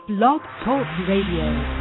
Blog Talk Radio.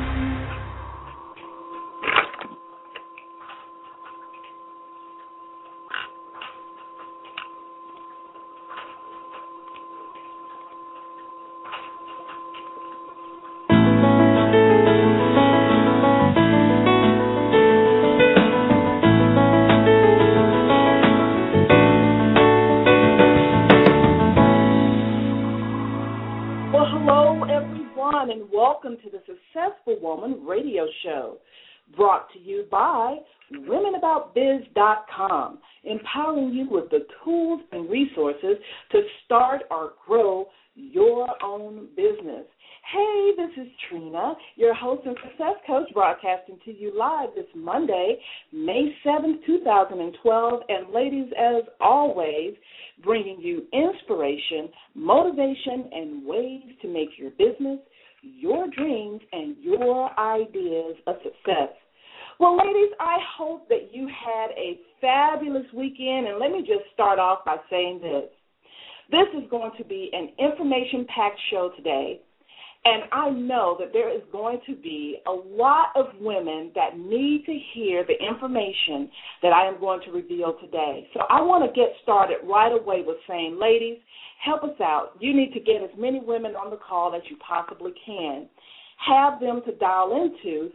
Welcome to the Successful Woman Radio Show, brought to you by WomenAboutBiz.com, empowering you with the tools and resources to start or grow your own business. Hey, this is Trina, your host and success coach, broadcasting to you live this Monday, May 7th, 2012. And ladies, as always, bringing you inspiration, motivation, and ways to make your business, your dreams, and your ideas a success. Well, ladies, I hope that you had a fabulous weekend, and let me just start off by saying this. This is going to be an information-packed show today, and I know that there is going to be a lot of women that need to hear the information that I am going to reveal today. So I want to get started right away with saying, ladies, help us out. You need to get as many women on the call as you possibly can. Have them to dial into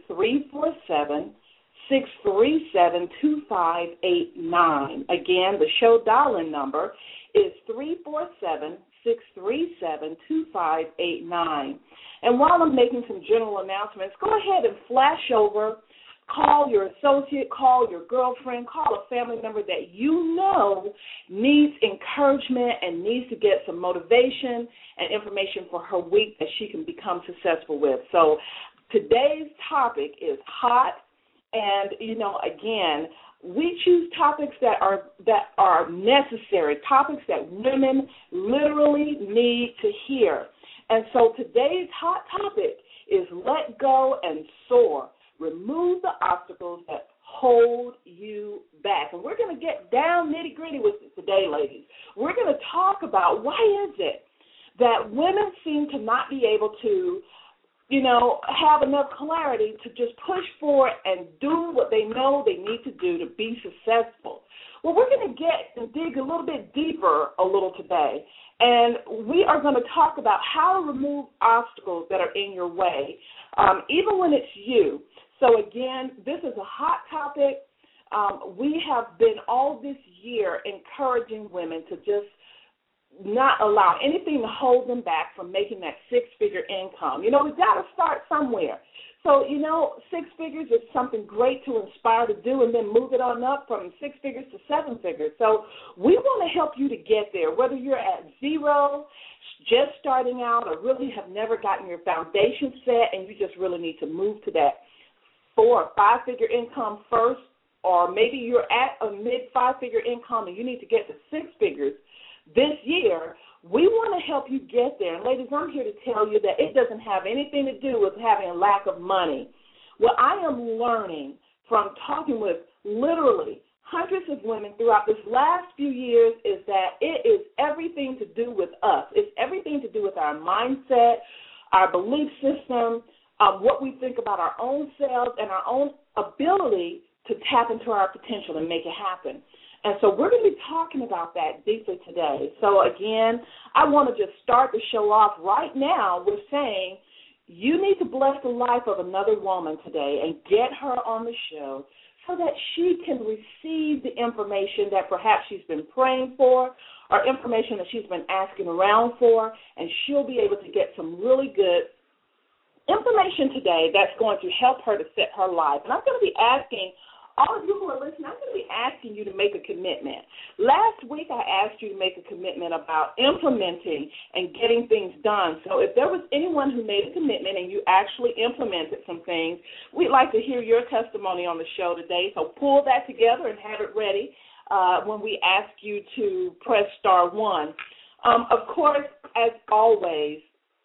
347-637-2589. Again, the show dial-in number is 347-637-2589. And while I'm making some general announcements, go ahead and flash over, call your associate, call your girlfriend, call a family member that you know needs encouragement and needs to get some motivation and information for her week that she can become successful with. So today's topic is hot, and, again, we choose topics that are necessary, topics that women literally need to hear. And so today's hot topic is let go and soar. Remove the obstacles that hold you back. And we're going to get down nitty-gritty with it today, ladies. We're going to talk about why is it that women seem to not be able to, have enough clarity to just push forward and do what they know they need to do to be successful. Well, we're going to get and dig a little bit deeper today. And we are going to talk about how to remove obstacles that are in your way, even when it's you. So, again, this is a hot topic. We have been all this year encouraging women to just not allow anything to hold them back from making that six-figure income. We've got to start somewhere. So, six figures is something great to inspire to do and then move it on up from six figures to seven figures. So we want to help you to get there, whether you're at zero, just starting out, or really have never gotten your foundation set and you just really need to move to that 4 or 5 figure income first, or maybe you're at a mid-5 figure income and you need to get to six figures this year. We want to help you get there. And, ladies, I'm here to tell you that it doesn't have anything to do with having a lack of money. What I am learning from talking with literally hundreds of women throughout this last few years is that it is everything to do with us. It's everything to do with our mindset, our belief system, what we think about our own selves and our own ability to tap into our potential and make it happen. And so we're going to be talking about that deeply today. So, again, I want to just start the show off right now with saying you need to bless the life of another woman today and get her on the show so that she can receive the information that perhaps she's been praying for or information that she's been asking around for, and she'll be able to get some really good information today that's going to help her to set her life. And I'm going to be asking all of you who are listening, I'm going to be asking you to make a commitment. Last week I asked you to make a commitment about implementing and getting things done. So if there was anyone who made a commitment and you actually implemented some things, we'd like to hear your testimony on the show today. So pull that together and have it ready when we ask you to press star 1. Of course, as always,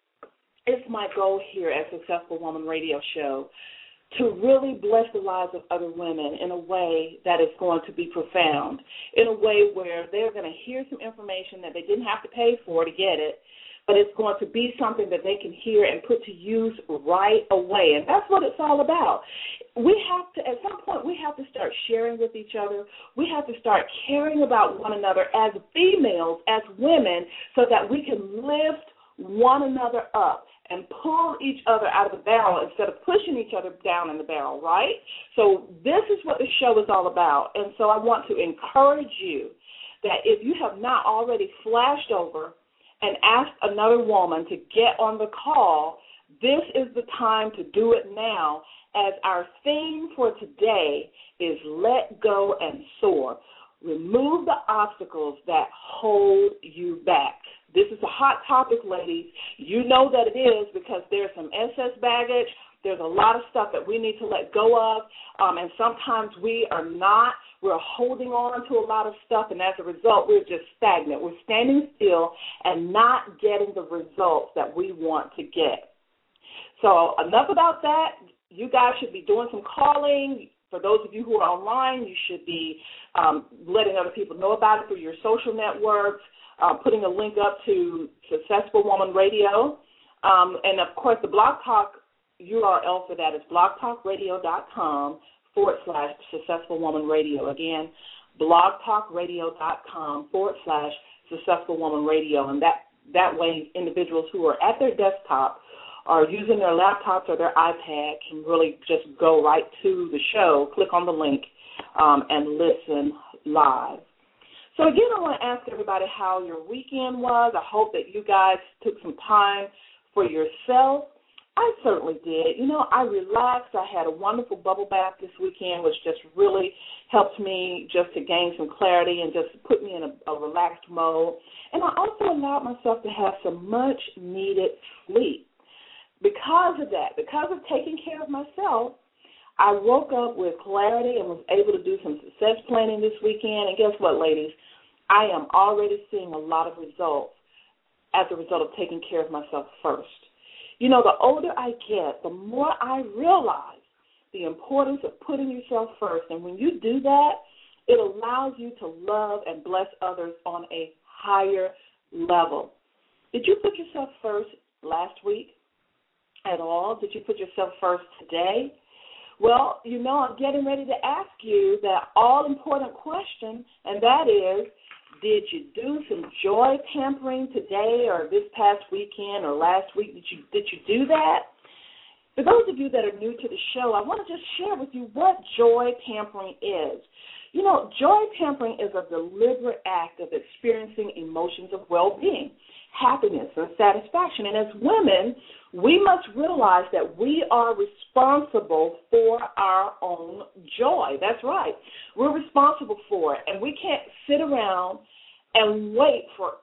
it's my goal here at Successful Woman Radio Show to really bless the lives of other women in a way that is going to be profound, in a way where they're going to hear some information that they didn't have to pay for to get it, but it's going to be something that they can hear and put to use right away. And that's what it's all about. We have to, at some point, we have to start sharing with each other. We have to start caring about one another as females, as women, so that we can lift one another up and pull each other out of the barrel instead of pushing each other down in the barrel, right? So this is what the show is all about. And so I want to encourage you that if you have not already flashed over and asked another woman to get on the call, this is the time to do it now, as our theme for today is Let Go and Soar. Remove the obstacles that hold you back. This is a hot topic, ladies. You know that it is because there's some SS baggage. There's a lot of stuff that we need to let go of, and sometimes we are not. We're holding on to a lot of stuff, and as a result, we're just stagnant. We're standing still and not getting the results that we want to get. So enough about that. You guys should be doing some calling. For those of you who are online, you should be letting other people know about it through your social networks, putting a link up to Successful Woman Radio. And, of course, the Blog Talk URL for that is blogtalkradio.com/Successful Woman Radio. Again, blogtalkradio.com/Successful Woman Radio. And that way individuals who are at their desktop or using their laptops or their iPad can really just go right to the show, click on the link, and listen live. So, again, I want to ask everybody how your weekend was. I hope that you guys took some time for yourself. I certainly did. You know, I relaxed. I had a wonderful bubble bath this weekend, which just really helped me just to gain some clarity and just put me in a relaxed mode. And I also allowed myself to have some much-needed sleep. Because of that, because of taking care of myself, I woke up with clarity and was able to do some success planning this weekend. And guess what, ladies? I am already seeing a lot of results as a result of taking care of myself first. You know, the older I get, the more I realize the importance of putting yourself first. And when you do that, it allows you to love and bless others on a higher level. Did you put yourself first last week at all? Did you put yourself first today? Well, you know, I'm getting ready to ask you that all-important question, and that is, did you do some joy tampering today or this past weekend or last week? Did you do that? For those of you that are new to the show, I want to just share with you what joy tampering is. You know, joy tampering is a deliberate act of experiencing emotions of well-being, happiness, and satisfaction. And as women, we must realize that we are responsible for our own joy. That's right. We're responsible for it, and we can't sit around and wait for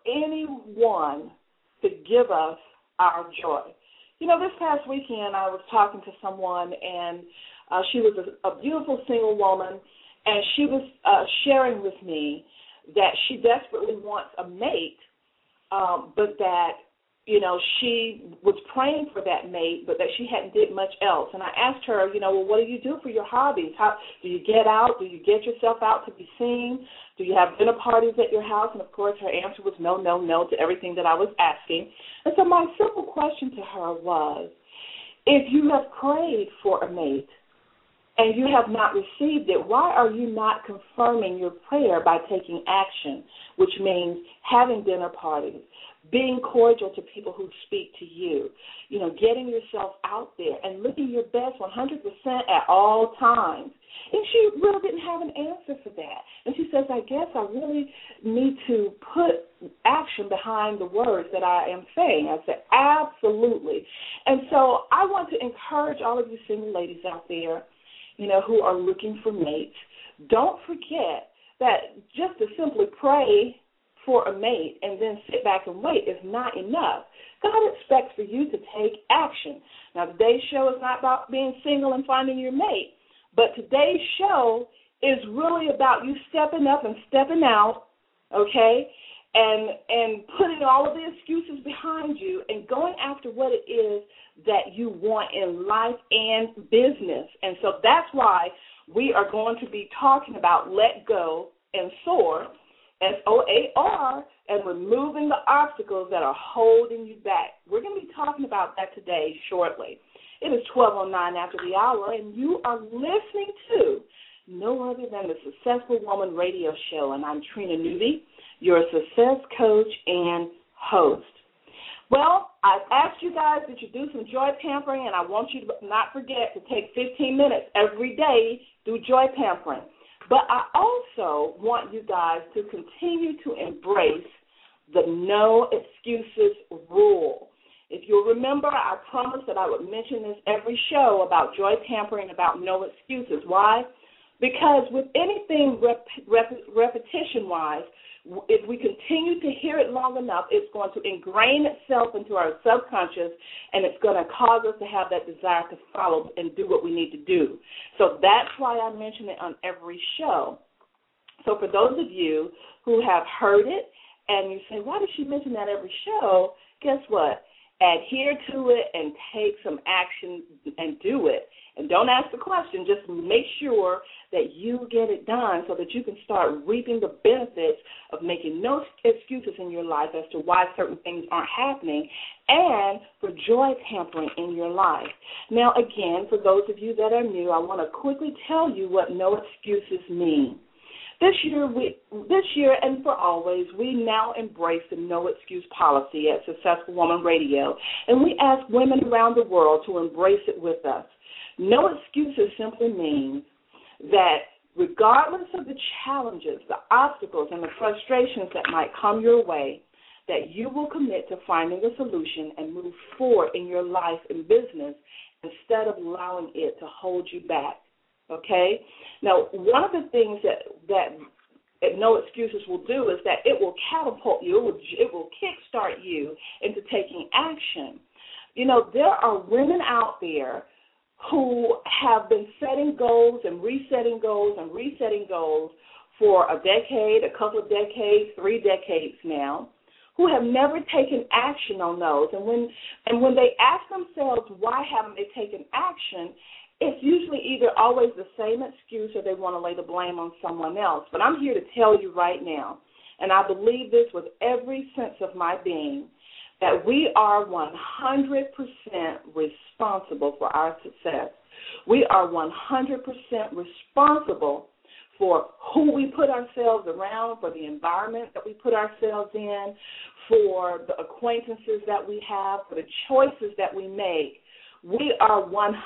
anyone to give us our joy. You know, this past weekend I was talking to someone, and she was a beautiful single woman, and she was sharing with me that she desperately wants a mate, but that, you know, she was praying for that mate, but that she hadn't did much else. And I asked her, you know, well, what do you do for your hobbies? How do you get out? Do you get yourself out to be seen? Do you have dinner parties at your house? And, of course, her answer was no, no, no to everything that I was asking. And so my simple question to her was, if you have prayed for a mate and you have not received it, why are you not confirming your prayer by taking action, which means having dinner parties, being cordial to people who speak to you, you know, getting yourself out there and looking your best 100% at all times? And she really didn't have an answer for that. And she says, I guess I really need to put action behind the words that I am saying. I said, absolutely. And so I want to encourage all of you single ladies out there, you know, who are looking for mates. Don't forget that just to simply pray for a mate and then sit back and wait is not enough. God expects for you to take action. Now, today's show is not about being single and finding your mate, but today's show is really about you stepping up and stepping out, okay, and putting all of the excuses behind you and going after what it is that you want in life and business. And so that's why we are going to be talking about Let Go and Soar, SOAR, and removing the obstacles that are holding you back. We're going to be talking about that today shortly. It is 12:09 after the hour, and you are listening to no other than the Successful Woman Radio Show, and I'm Trina Newby, your success coach and host. Well, I've asked you guys that you do some joy pampering, and I want you to not forget to take 15 minutes every day do joy pampering. But I also want you guys to continue to embrace the no excuses rule. If you'll remember, I promised that I would mention this every show about joy pampering, about no excuses. Why? Because with anything repetition-wise, if we continue to hear it long enough, it's going to ingrain itself into our subconscious, and it's going to cause us to have that desire to follow and do what we need to do. So that's why I mention it on every show. So for those of you who have heard it and you say, why does she mention that every show? Guess what? Adhere to it and take some action and do it. And don't ask the question. Just make sure that you get it done so that you can start reaping the benefits of making no excuses in your life as to why certain things aren't happening, and for joy pampering in your life. Now, again, for those of you that are new, I want to quickly tell you what no excuses mean. This year and for always, we now embrace the no excuse policy at Successful Woman Radio, and we ask women around the world to embrace it with us. No excuses simply means that regardless of the challenges, the obstacles, and the frustrations that might come your way, that you will commit to finding a solution and move forward in your life and business instead of allowing it to hold you back. Okay? Now, one of the things that no excuses will do is that it will catapult you, it will kickstart you into taking action. You know, there are women out there who have been setting goals and resetting goals and resetting goals for a decade, a couple of decades, 3 decades now, who have never taken action on those. And when they ask themselves why haven't they taken action, it's usually either always the same excuse or they want to lay the blame on someone else. But I'm here to tell you right now, and I believe this with every sense of my being, that we are 100% responsible for our success. We are 100% responsible for who we put ourselves around, for the environment that we put ourselves in, for the acquaintances that we have, for the choices that we make. We are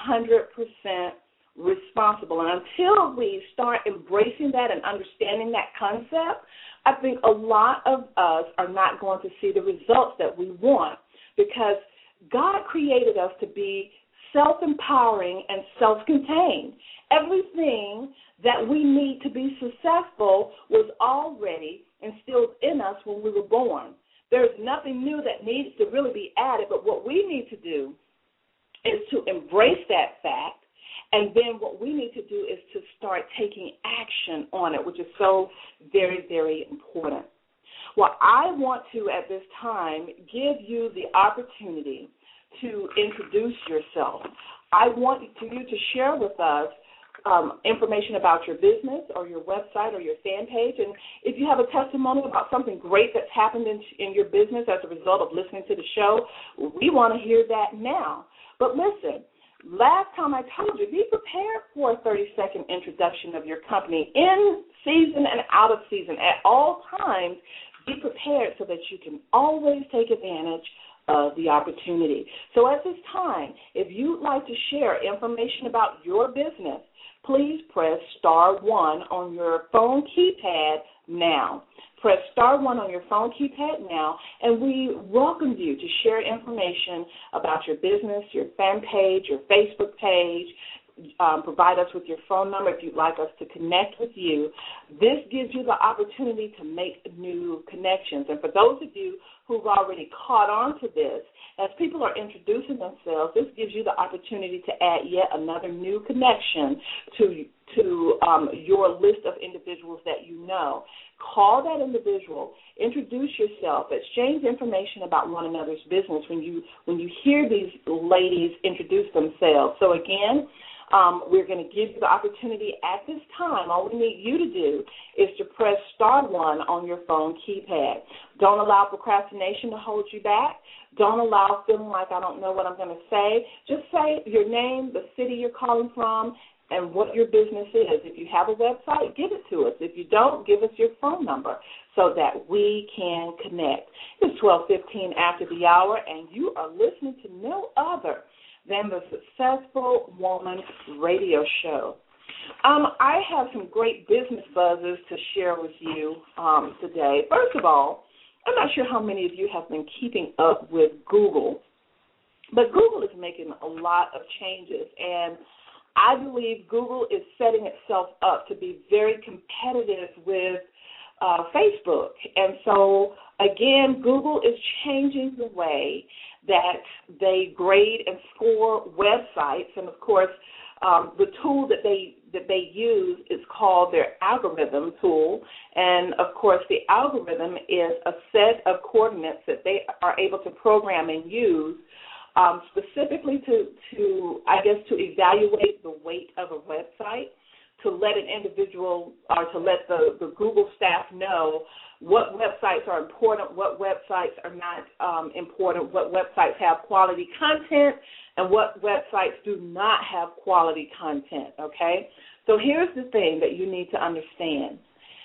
100% responsible. And until we start embracing that and understanding that concept, I think a lot of us are not going to see the results that we want, because God created us to be self-empowering and self-contained. Everything that we need to be successful was already instilled in us when we were born. There's nothing new that needs to really be added, but what we need to do is to embrace that fact, and then what we need to do is to start taking action on it, which is so very, very important. Well, I want to, at this time, give you the opportunity to introduce yourself. I want you to share with us information about your business or your website or your fan page. And if you have a testimony about something great that's happened in your business as a result of listening to the show, we want to hear that now. But listen, last time I told you, be prepared for a 30-second introduction of your company in season and out of season. At all times, be prepared so that you can always take advantage of the opportunity. So at this time, if you'd like to share information about your business, please press *1 on your phone keypad now. Press *1 on your phone keypad now, and we welcome you to share information about your business, your fan page, your Facebook page. Provide us with your phone number if you'd like us to connect with you. This gives you the opportunity to make new connections. And for those of you who've already caught on to this, as people are introducing themselves, this gives you the opportunity to add yet another new connection to your list of individuals that you know. Call that individual, introduce yourself, exchange information about one another's business when you hear these ladies introduce themselves. So again, We're going to give you the opportunity at this time. All we need you to do is to press *1 on your phone keypad. Don't allow procrastination to hold you back. Don't allow feeling like I don't know what I'm going to say. Just say your name, the city you're calling from, and what your business is. If you have a website, give it to us. If you don't, give us your phone number so that we can connect. It's 12:15 after the hour, and you are listening to no other than the Successful Woman Radio Show. I have some great business buzzes to share with you today. First of all, I'm not sure how many of you have been keeping up with Google, but Google is making a lot of changes, and I believe Google is setting itself up to be very competitive with Facebook. And so, again, Google is changing the way that they grade and score websites. And, of course, the tool that they use is called their algorithm tool. And, of course, the algorithm is a set of coordinates that they are able to program and use specifically to evaluate the weight of a website, to let an individual or to let the Google staff know what websites are important, what websites are not important, what websites have quality content, and what websites do not have quality content, okay? So here's the thing that you need to understand.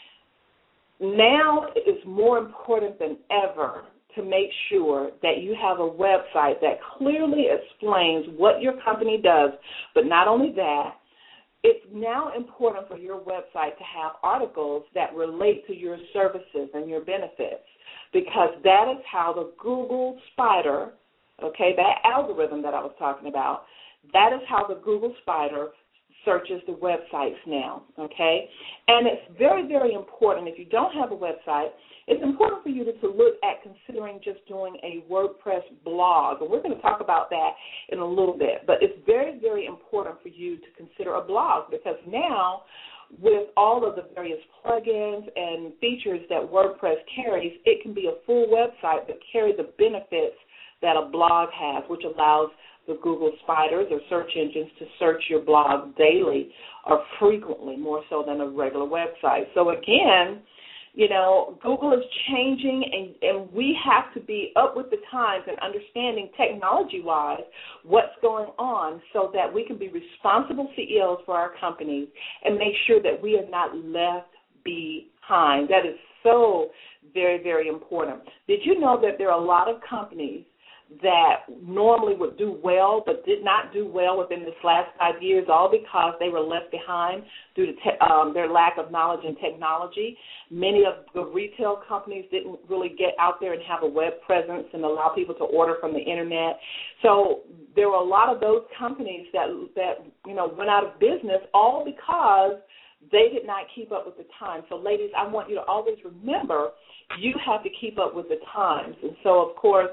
Now it is more important than ever to make sure that you have a website that clearly explains what your company does, but not only that, it's now important for your website to have articles that relate to your services and your benefits, because that is how the Google Spider, okay, that algorithm that I was talking about, that is how the Google Spider searches the websites now, okay? And it's very, very important. If you don't have a website, it's important for you to look at considering just doing a WordPress blog. And we're going to talk about that in a little bit. But it's very, very important for you to consider a blog, because now with all of the various plugins and features that WordPress carries, it can be a full website that carries the benefits that a blog has, which allows the Google Spiders or search engines to search your blog daily or frequently, more so than a regular website. So again, you know, Google is changing, and we have to be up with the times and understanding technology-wise what's going on so that we can be responsible CEOs for our companies and make sure that we are not left behind. That is so very, very important. Did you know that there are a lot of companies that normally would do well but did not do well within this last 5 years, all because they were left behind due to their lack of knowledge and technology? Many of the retail companies didn't really get out there and have a web presence and allow people to order from the Internet. So there were a lot of those companies that went out of business, all because they did not keep up with the times. So, ladies, I want you to always remember you have to keep up with the times. And so, of course,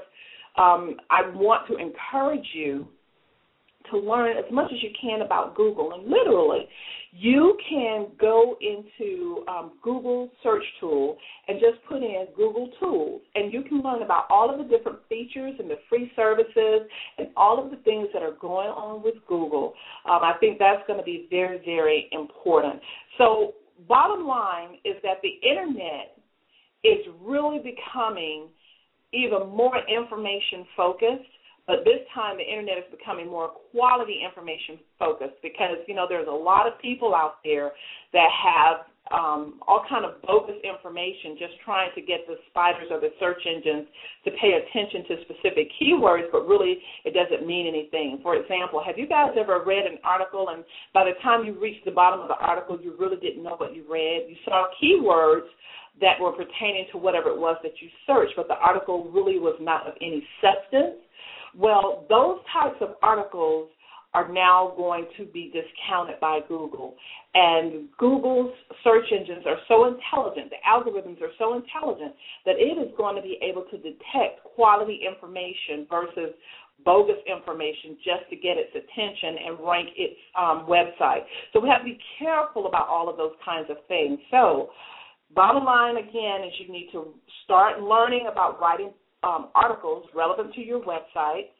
I want to encourage you to learn as much as you can about Google. And literally, you can go into Google search tool and just put in Google tools, and you can learn about all of the different features and the free services and all of the things that are going on with Google. I think that's going to be very, very important. So bottom line is that the Internet is really becoming even more information focused, but this time the Internet is becoming more quality information focused, because, you know, there's a lot of people out there that have all kind of bogus information just trying to get the spiders or the search engines to pay attention to specific keywords, but really it doesn't mean anything. For example, have you guys ever read an article and by the time you reached the bottom of the article, you really didn't know what you read? You saw keywords that were pertaining to whatever it was that you searched, but the article really was not of any substance. Well, those types of articles are now going to be discounted by Google. And Google's search engines are so intelligent, the algorithms are so intelligent, that it is going to be able to detect quality information versus bogus information just to get its attention and rank its website. So we have to be careful about all of those kinds of things. So bottom line, again, is you need to start learning about writing articles relevant to your website,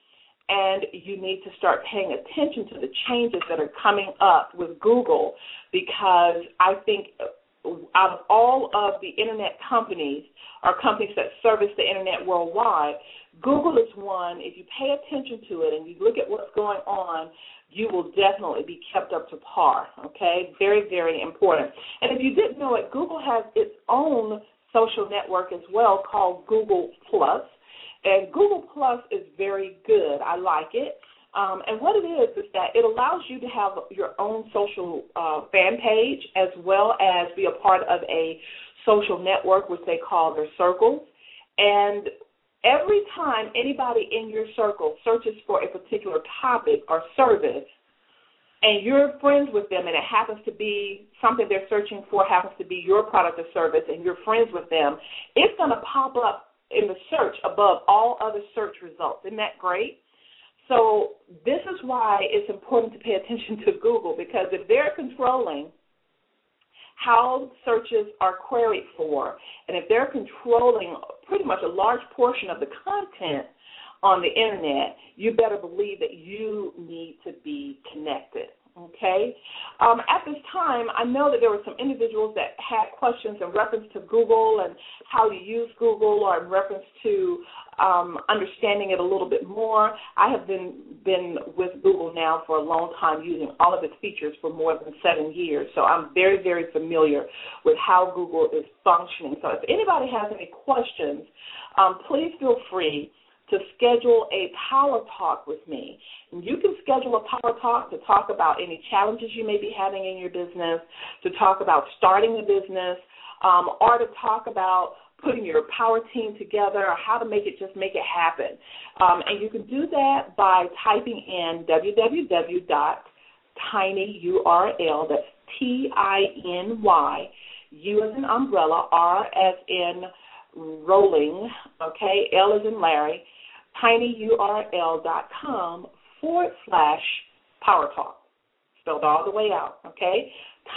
and you need to start paying attention to the changes that are coming up with Google, because I think out of all of the Internet companies or companies that service the Internet worldwide, Google is one. If you pay attention to it and you look at what's going on, you will definitely be kept up to par, okay? Very, very important. And if you didn't know it, Google has its own social network as well called Google+. And Google+ is very good. I like it. And what it is that it allows you to have your own social fan page as well as be a part of a social network, which they call their circles. And every time anybody in your circle searches for a particular topic or service, and you're friends with them, and it happens to be something they're searching for happens to be your product or service, and you're friends with them, it's going to pop up in the search above all other search results. Isn't that great? So this is why it's important to pay attention to Google, because if they're controlling how searches are queried for, and if they're controlling pretty much a large portion of the content on the Internet, you better believe that you need to be connected, okay? At this time, I know that there were some individuals that had questions in reference to Google and how you use Google, or in reference to understanding it a little bit more. I have been with Google now for a long time, using all of its features for more than 7 years, so I'm very, very familiar with how Google is functioning. So if anybody has any questions, please feel free to schedule a power talk with me. And you can schedule a power talk to talk about any challenges you may be having in your business, to talk about starting a business, or to talk about putting your power team together, or how to make it happen. And you can do that by typing in www.tinyurl, that's T-I-N-Y, U as in umbrella, R as in rolling, okay, L as in Larry, tinyurl.com/power talk, spelled all the way out, okay,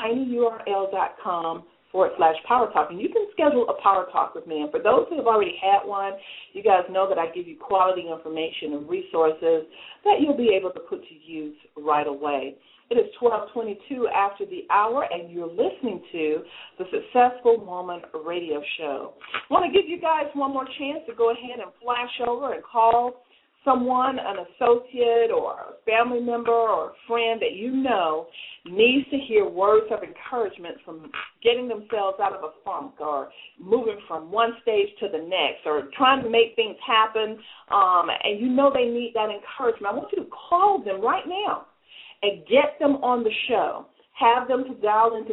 tinyurl.com/power talk. And you can schedule a power talk with me. And for those who have already had one, you guys know that I give you quality information and resources that you'll be able to put to use right away. It is 12:22 after the hour, and you're listening to the Successful Woman Radio Show. I want to give you guys one more chance to go ahead and flash over and call someone, an associate or a family member or a friend that you know needs to hear words of encouragement from getting themselves out of a funk, or moving from one stage to the next, or trying to make things happen, and you know they need that encouragement. I want you to call them right now and get them on the show. Have them to dial into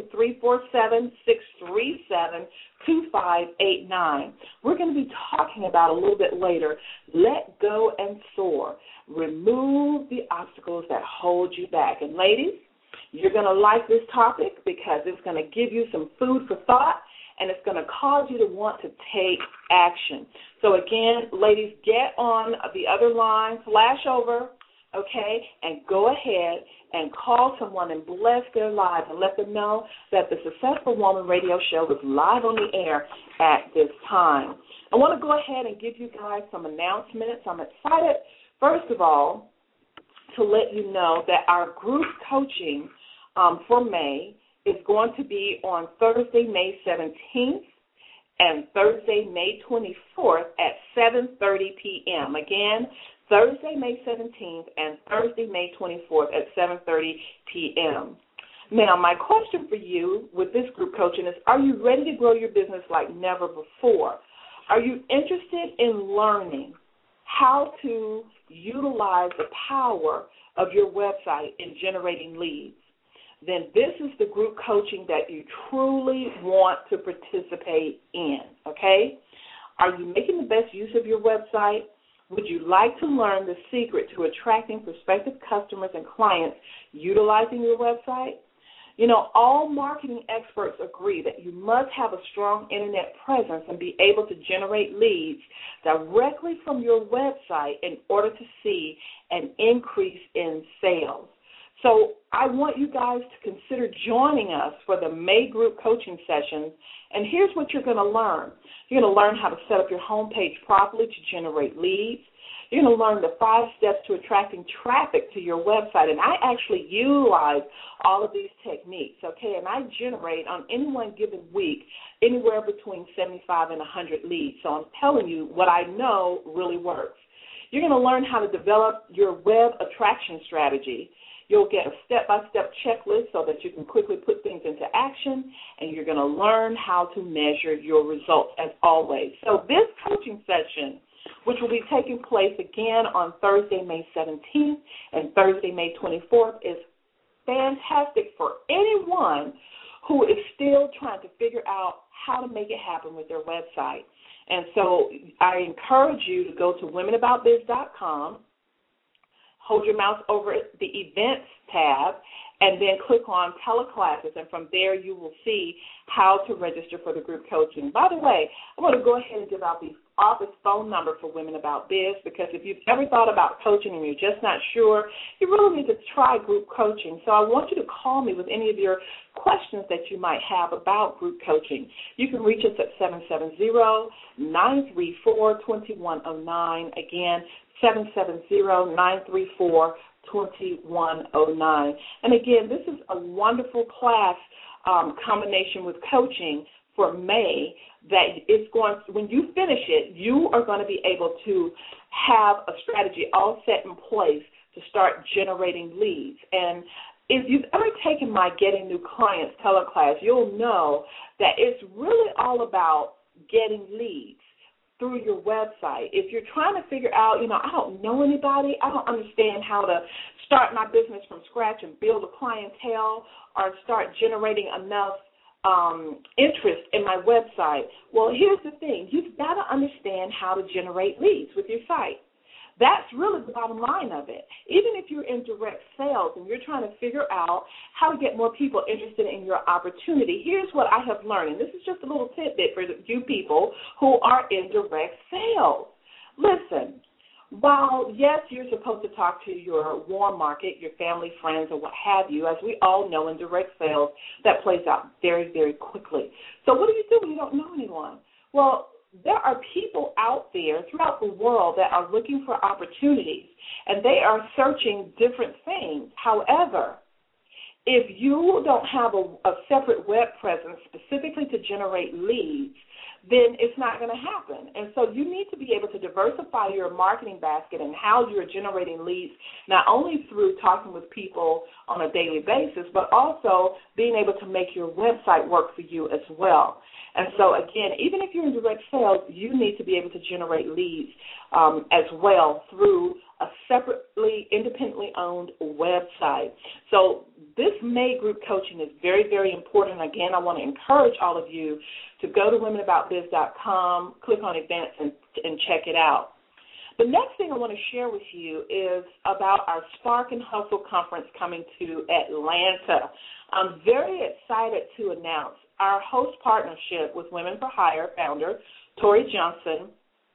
347-637-2589. We're going to be talking about a little bit later, let go and soar. Remove the obstacles that hold you back. And ladies, you're going to like this topic because it's going to give you some food for thought, and it's going to cause you to want to take action. So again, ladies, get on the other line, flash over, okay, and go ahead and call someone and bless their lives and let them know that the Successful Woman Radio Show is live on the air at this time. I want to go ahead and give you guys some announcements. I'm excited, first of all, to let you know that our group coaching for May is going to be on Thursday, May 17th, and Thursday, May 24th at 7:30 p.m. Again, Thursday, May 17th, and Thursday, May 24th at 7:30 p.m. Now, my question for you with this group coaching is, are you ready to grow your business like never before? Are you interested in learning how to utilize the power of your website in generating leads? Then this is the group coaching that you truly want to participate in, okay? Are you making the best use of your website? Would you like to learn the secret to attracting prospective customers and clients utilizing your website? You know, all marketing experts agree that you must have a strong Internet presence and be able to generate leads directly from your website in order to see an increase in sales. So I want you guys to consider joining us for the May group coaching sessions, and here's what you're going to learn. You're going to learn how to set up your homepage properly to generate leads. You're going to learn the 5 steps to attracting traffic to your website. And I actually utilize all of these techniques, okay? And I generate on any one given week anywhere between 75 and 100 leads. So I'm telling you what I know really works. You're going to learn how to develop your web attraction strategy. You'll get a step-by-step checklist so that you can quickly put things into action, and you're going to learn how to measure your results as always. So this coaching session, which will be taking place again on Thursday, May 17th and Thursday, May 24th, is fantastic for anyone who is still trying to figure out how to make it happen with their website. And so I encourage you to go to womenaboutbiz.com, hold your mouse over the events tab, and then click on teleclasses, and from there you will see how to register for the group coaching. By the way, I'm going to go ahead and give out the office phone number for Women About Biz, because if you've ever thought about coaching and you're just not sure, you really need to try group coaching. So I want you to call me with any of your questions that you might have about group coaching. You can reach us at 770-934-2109. Again, 770-934-2109. And again, this is a wonderful class combination with coaching for May that is going, when you finish it, you are going to be able to have a strategy all set in place to start generating leads. And if you've ever taken my Getting New Clients teleclass, you'll know that it's really all about getting leads through your website. If you're trying to figure out, I don't know anybody, I don't understand how to start my business from scratch and build a clientele or start generating enough interest in my website, well, here's the thing. You've got to understand how to generate leads with your site. That's really the bottom line of it. Even if you're in direct sales and you're trying to figure out how to get more people interested in your opportunity, here's what I have learned, and this is just a little tidbit for you people who are in direct sales. Listen, while, yes, you're supposed to talk to your warm market, your family, friends, or what have you, as we all know in direct sales, that plays out very, very quickly. So what do you do when you don't know anyone? Well, there are people out there throughout the world that are looking for opportunities, and they are searching different things. However, if you don't have a separate web presence specifically to generate leads, then it's not going to happen. And so you need to be able to diversify your marketing basket and how you're generating leads, not only through talking with people on a daily basis, but also being able to make your website work for you as well. And so, again, even if you're in direct sales, you need to be able to generate leads as well through a separately, independently owned website. So this May group coaching is very, very important. Again, I want to encourage all of you to go to womenaboutbiz.com, click on events, and check it out. The next thing I want to share with you is about our Spark and Hustle conference coming to Atlanta. I'm very excited to announce our host partnership with Women for Hire founder, Tori Johnson,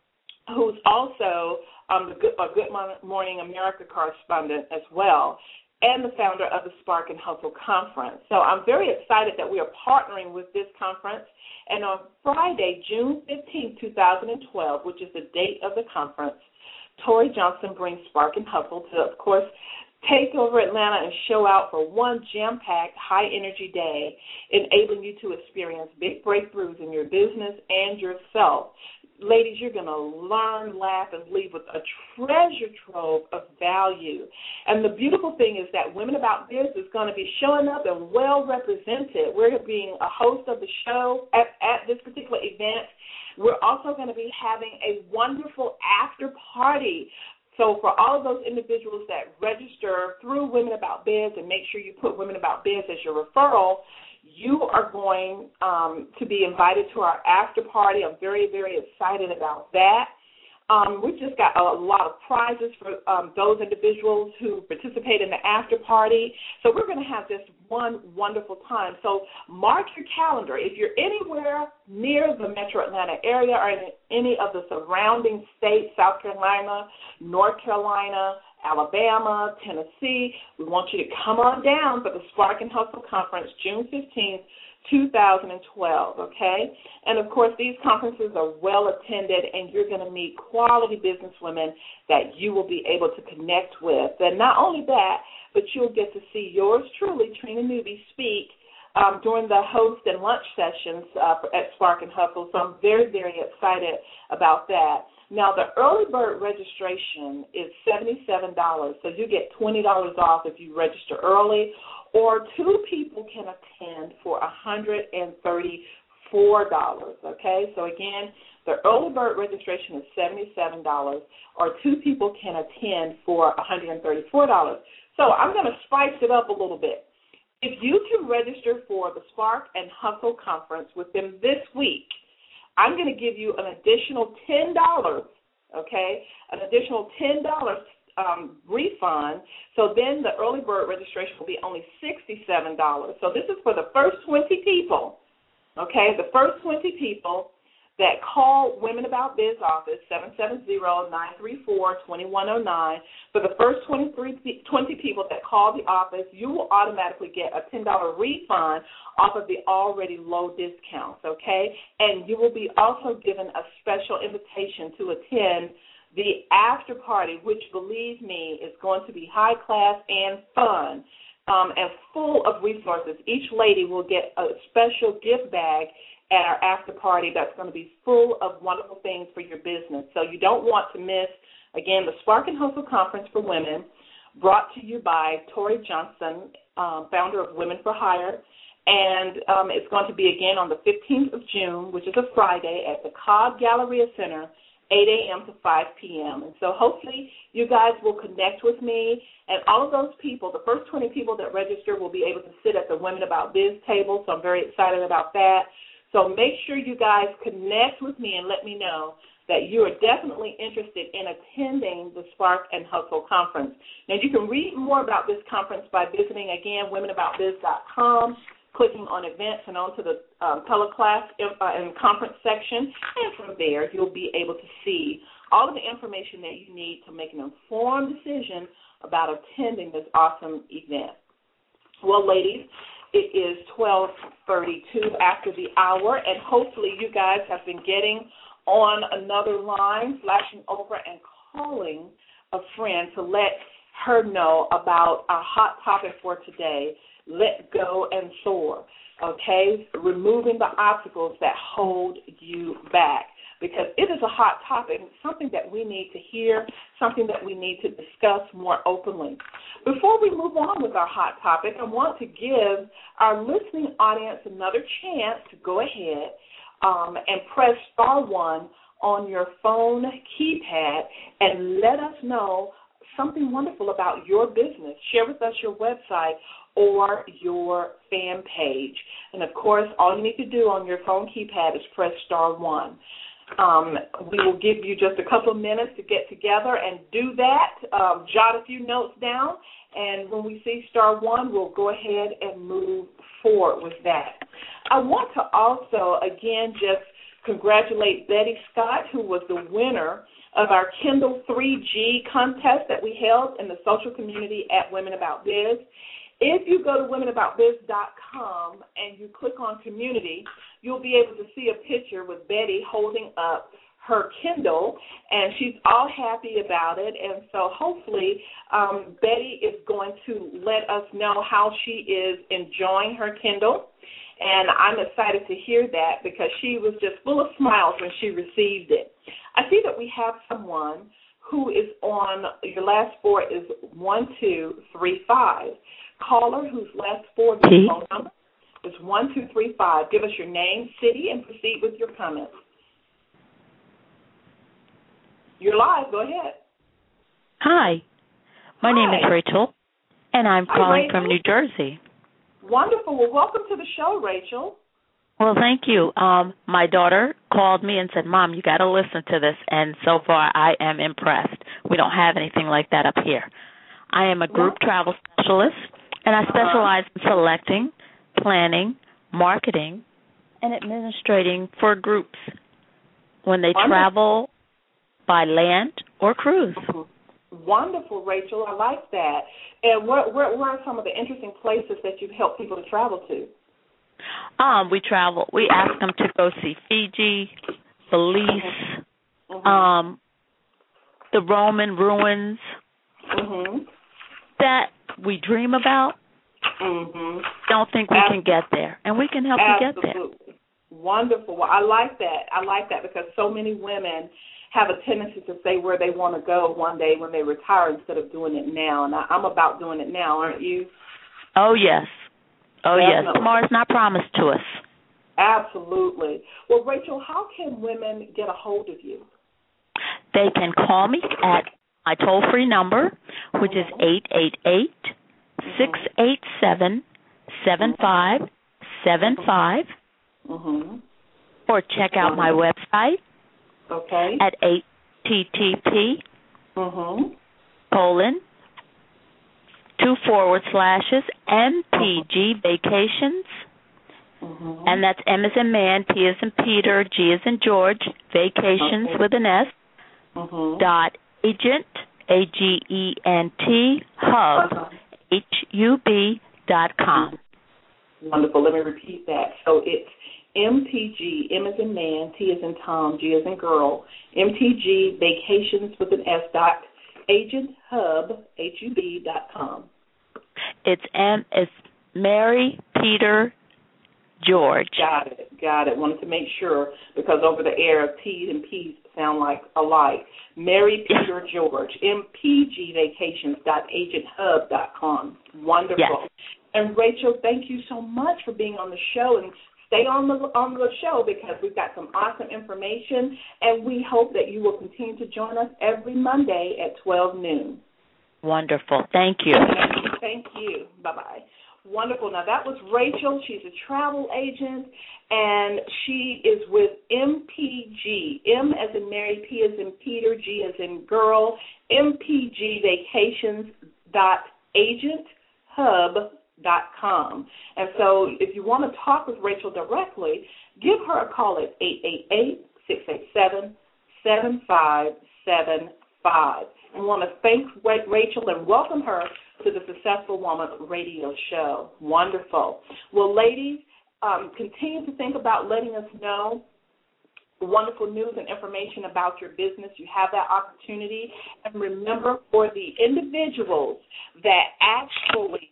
who's also a Good Morning America correspondent as well, and the founder of the Spark and Hustle Conference. So I'm very excited that we are partnering with this conference. And on Friday, June 15, 2012, which is the date of the conference, Tori Johnson brings Spark and Hustle to, of course, take over Atlanta and show out for one jam-packed, high-energy day, enabling you to experience big breakthroughs in your business and yourself. Ladies, you're going to learn, laugh, and leave with a treasure trove of value. And the beautiful thing is that Women About Biz is going to be showing up and well represented. We're being a host of the show at this particular event. We're also going to be having a wonderful after party. So for all of those individuals that register through Women About Biz and make sure you put Women About Biz as your referral, you are going to be invited to our after party. I'm very, very excited about that. We've just got a lot of prizes for those individuals who participate in the after party. So we're going to have just one wonderful time. So mark your calendar. If you're anywhere near the Metro Atlanta area or in any of the surrounding states, South Carolina, North Carolina, Alabama, Tennessee. We want you to come on down for the Spark and Hustle Conference, June 15th, 2012, okay? And, of course, these conferences are well attended, and you're going to meet quality businesswomen that you will be able to connect with. And not only that, but you'll get to see yours truly, Trina Newby, speak during the host and lunch sessions at Spark and Hustle. So I'm very, very excited about that. Now, the early bird registration is $77, so you get $20 off if you register early, or two people can attend for $134, okay? So, again, the early bird registration is $77, or two people can attend for $134. So I'm going to spice it up a little bit. If you can register for the Spark and Hustle Conference within this week, I'm going to give you an additional $10, okay, an additional $10 refund. So then the early bird registration will be only $67. So this is for the first 20 people, okay, the first 20 people that call Women About Biz office, 770-934-2109. For the first 20 people that call the office, you will automatically get a $10 refund off of the already low discounts, okay? And you will be also given a special invitation to attend the after party, which, believe me, is going to be high class and fun and full of resources. Each lady will get a special gift bag at our after party that's going to be full of wonderful things for your business. So you don't want to miss, again, the Spark and Hustle Conference for Women, brought to you by Tori Johnson, founder of Women for Hire. And it's going to be, again, on the 15th of June, which is a Friday, at the Cobb Galleria Center, 8 a.m. to 5 p.m. And so hopefully you guys will connect with me. And all of those people, the first 20 people that register, will be able to sit at the Women About Biz table. So I'm very excited about that. So make sure you guys connect with me and let me know that you are definitely interested in attending the Spark and Hustle Conference. Now, you can read more about this conference by visiting, again, womenaboutbiz.com, clicking on events and onto the teleclass and conference section. And from there, you'll be able to see all of the information that you need to make an informed decision about attending this awesome event. Well, ladies, it is 12:32 after the hour, and hopefully you guys have been getting on another line, flashing over and calling a friend to let her know about our hot topic for today, Let Go and Soar, okay? Removing the obstacles that hold you back, because it is a hot topic, something that we need to hear, something that we need to discuss more openly. Before we move on with our hot topic, I want to give our listening audience another chance to go ahead and press *1 on your phone keypad and let us know something wonderful about your business. Share with us your website or your fan page. And, of course, all you need to do on your phone keypad is press *1. We will give you just a couple of minutes to get together and do that. Jot a few notes down, and when we see *1, we'll go ahead and move forward with that. I want to also, again, just congratulate Betty Scott, who was the winner of our Kindle 3G contest that we held in the social community at Women About Biz. If you go to womenaboutbiz.com and you click on community, you'll be able to see a picture with Betty holding up her Kindle, and she's all happy about it. And so hopefully Betty is going to let us know how she is enjoying her Kindle. And I'm excited to hear that because she was just full of smiles when she received it. I see that we have someone who is on, your last four is 1235. Caller whose last four of your phone number is 1235. Give us your name, city, and proceed with your comments. You're live. Go ahead. Hi. My name is Rachel, and I'm calling from New Jersey. Wonderful. Well, welcome to the show, Rachel. Well, thank you. My daughter called me and said, Mom, you got to listen to this, and so far I am impressed. We don't have anything like that up here. I am a group travel specialist, and I specialize in selecting, planning, marketing, and administrating for groups when they travel by land or cruise. Wonderful, Rachel. I like that. And where are some of the interesting places that you've helped people to travel to? We travel. We ask them to go see Fiji, Belize, the Roman ruins that we dream about. Don't think we can get there, and we can help you get there. Wonderful. Well, I like that because so many women have a tendency to say where they want to go one day when they retire instead of doing it now. And I'm about doing it now, aren't you? Oh, yes. Oh, Definitely. yes. Tomorrow's not promised to us. Absolutely. Well, Rachel, how can women get a hold of you? They can call me at my toll-free number, which is 888-687-7575, or check out my website at http://MPG Vacations, and that's M as in man, P as in Peter, G as in George, Vacations with an S, .agent, AGENT, hub, HUB.com. Wonderful. Let me repeat that. So it's MPG, M as in man, T as in Tom, G as in girl, MTG Vacations with an S agent hub, HUB.com. It's Mary, Peter, George. Got it. Wanted to make sure because over the air, T and P sound like alike. Mary, Peter, George, mpgvacations.agenthub.com. Wonderful. Yes. And Rachel, thank you so much for being on the show, and stay on the show because we've got some awesome information, and we hope that you will continue to join us every Monday at 12 noon. Wonderful. Thank you. Thank you. Bye-bye. Wonderful. Now, that was Rachel. She's a travel agent, and she is with MPG, M as in Mary, P as in Peter, G as in girl, mpgvacations.agenthub.com. And so if you want to talk with Rachel directly, give her a call at 888-687-7575. And we want to thank Rachel and welcome her to the Successful Woman Radio Show. Wonderful. Well, ladies, continue to think about letting us know wonderful news and information about your business. You have that opportunity. And remember, for the individuals that actually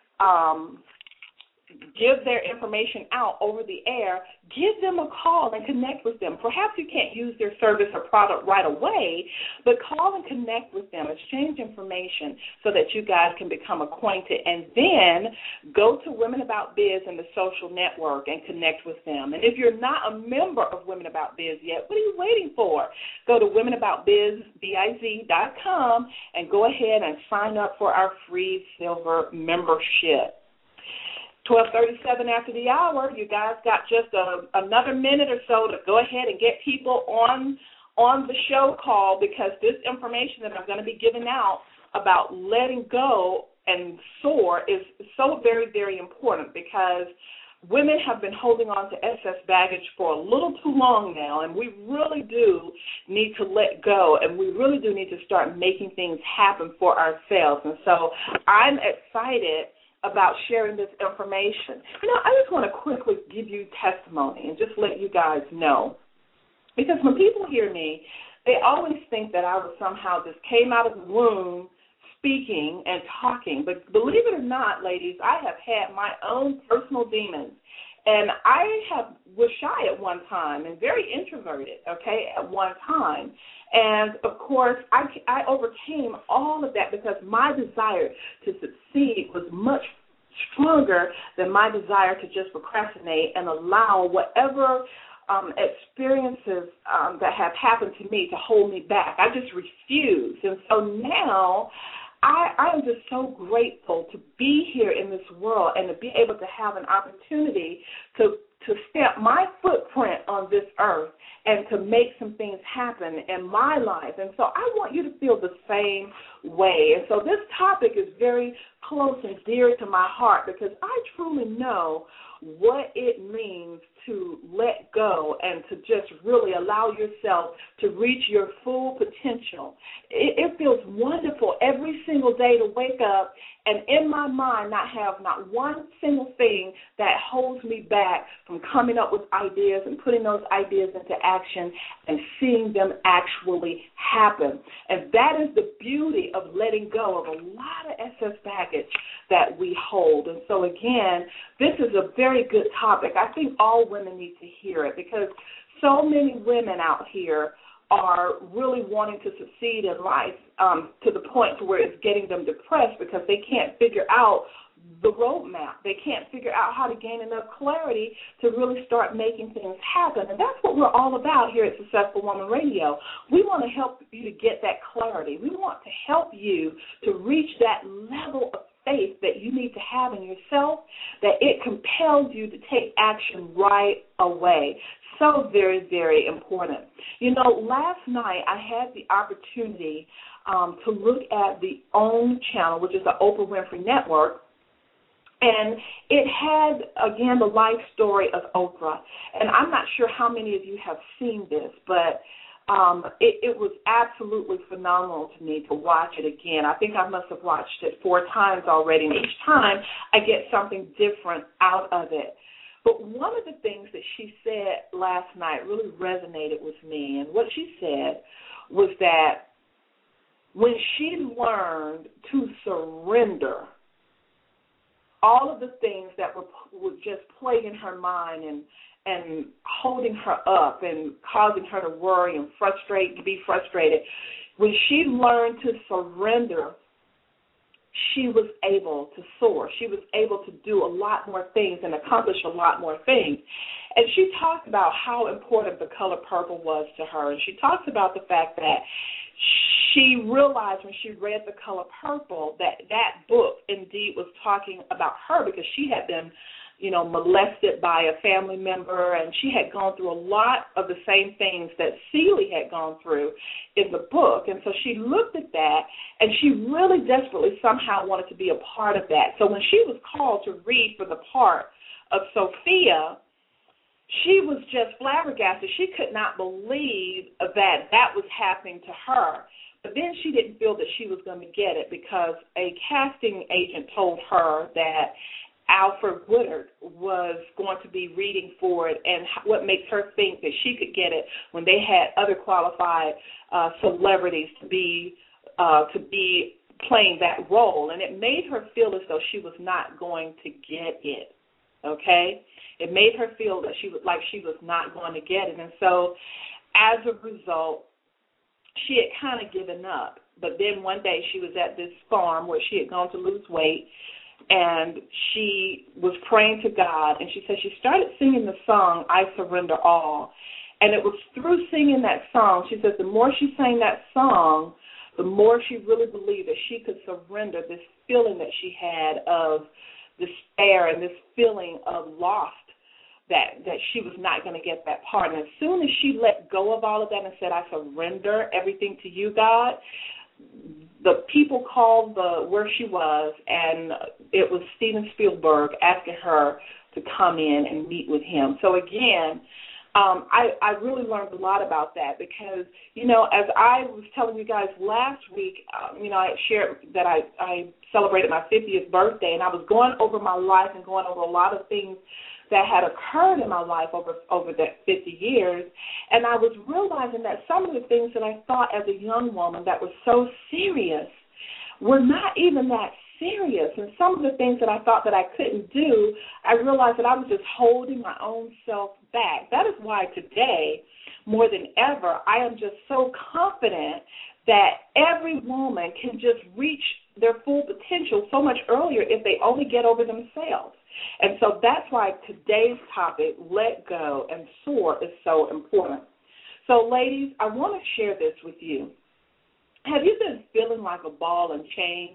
give their information out over the air, give them a call and connect with them. Perhaps you can't use their service or product right away, but call and connect with them, exchange information so that you guys can become acquainted, and then go to Women About Biz and the social network and connect with them. And if you're not a member of Women About Biz yet, what are you waiting for? Go to womenaboutbiz.com and go ahead and sign up for our free silver membership. 12:37 after the hour. You guys got just another minute or so to go ahead and get people on the show call, because this information that I'm going to be giving out about letting go and soar is so very, very important, because women have been holding on to excess baggage for a little too long now, and we really do need to let go, and we really do need to start making things happen for ourselves. And so I'm excited about sharing this information. I just want to quickly give you testimony and just let you guys know, because when people hear me, they always think that I was somehow just came out of the womb speaking and talking. But believe it or not, ladies, I have had my own personal demons. And I was shy at one time and very introverted, at one time. And, of course, I overcame all of that because my desire to succeed was much stronger than my desire to just procrastinate and allow whatever experiences that have happened to me to hold me back. I just refused. And so now I am just so grateful to be here in this world and to be able to have an opportunity to to stamp my footprint on this earth and to make some things happen in my life. And so I want you to feel the same way. And so this topic is very close and dear to my heart because I truly know what it means to let go and to just really allow yourself to reach your full potential. It feels wonderful every single day to wake up and in my mind not have not one single thing that holds me back from coming up with ideas and putting those ideas into action and seeing them actually happen. And that is the beauty of letting go of a lot of excess baggage that we hold. And so, again, this is a very good topic. I think all women need to hear it because so many women out here are really wanting to succeed in life to the point to where it's getting them depressed because they can't figure out the roadmap. They can't figure out how to gain enough clarity to really start making things happen. And that's what we're all about here at Successful Woman Radio. We want to help you to get that clarity. We want to help you to reach that level of faith that you need to have in yourself, that it compels you to take action right away. So very, very important. You know, last night I had the opportunity to look at the OWN channel, which is the Oprah Winfrey Network, and it had, again, the life story of Oprah. And I'm not sure how many of you have seen this, but it was absolutely phenomenal to me to watch it again. I think I must have watched it 4 times already, and each time I get something different out of it. But one of the things that she said last night really resonated with me, and what she said was that when she learned to surrender all of the things that were just plaguing her mind and holding her up and causing her to worry and be frustrated, when she learned to surrender, she was able to soar. She was able to do a lot more things and accomplish a lot more things. And she talked about how important the color purple was to her. And she talks about the fact that she realized when she read The Color Purple that that book indeed was talking about her because she had been, molested by a family member, and she had gone through a lot of the same things that Celie had gone through in the book. And so she looked at that, and she really desperately somehow wanted to be a part of that. So when she was called to read for the part of Sophia, she was just flabbergasted. She could not believe that was happening to her. But then she didn't feel that she was going to get it because a casting agent told her that Alfred Woodard was going to be reading for it, and what makes her think that she could get it when they had other qualified celebrities to be playing that role. And it made her feel as though she was not going to get it, okay? It made her feel that she was not going to get it. And so as a result, she had kind of given up. But then one day she was at this farm where she had gone to lose weight, and she was praying to God, and she said she started singing the song, I Surrender All. And it was through singing that song, she says the more she sang that song, the more she really believed that she could surrender this feeling that she had of despair and this feeling of lost, that she was not going to get that part. And as soon as she let go of all of that and said, I surrender everything to you, God, the people called where she was, and it was Steven Spielberg asking her to come in and meet with him. So again, I really learned a lot about that because, as I was telling you guys last week, I shared that I celebrated my 50th birthday, and I was going over my life and going over a lot of things that had occurred in my life over that 50 years, and I was realizing that some of the things that I thought as a young woman that were so serious were not even that serious, and some of the things that I thought that I couldn't do, I realized that I was just holding my own self back. That is why today, more than ever, I am just so confident that every woman can just reach their full potential so much earlier if they only get over themselves. And so that's why today's topic, Let Go and Soar, is so important. So, ladies, I want to share this with you. Have you been feeling like a ball and chain